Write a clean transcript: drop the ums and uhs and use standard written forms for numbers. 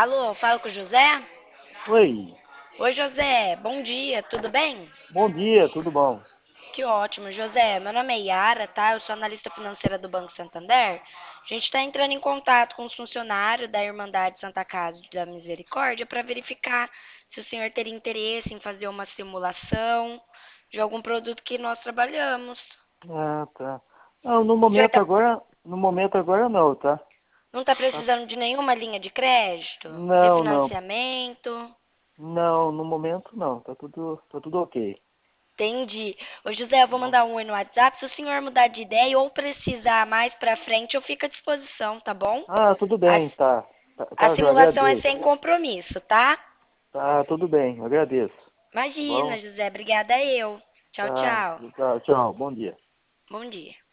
Alô, falo com o José? Oi, Oi, José, bom dia, tudo bem? bom dia, tudo bom? Que ótimo, José. Meu nome é Yara, tá? Eu sou analista financeira do Banco Santander. A gente está entrando em contato com os funcionários da Irmandade Santa Casa da Misericórdia para verificar se o senhor teria interesse em fazer uma simulação de algum produto que nós trabalhamos. Ah, tá. Não, O senhor no momento agora não, tá? não está Tá- precisando de nenhuma linha de crédito, Não, não, refinanciamento? não, no momento não, tá tudo ok. Entendi. Ô, José, eu Tá vou bom? mandar um oi no WhatsApp. Se o senhor mudar de ideia ou precisar mais pra frente, eu fico à disposição, tá bom? Ah, tudo A, bem, tá. Tá, a tá, eu simulação é agradeço. sem compromisso, tá? Tá, tudo bem, eu agradeço. Tá Imagina, bom? José. Obrigada eu. Tchau, Tá, tchau. tchau, tchau, bom dia. Bom dia.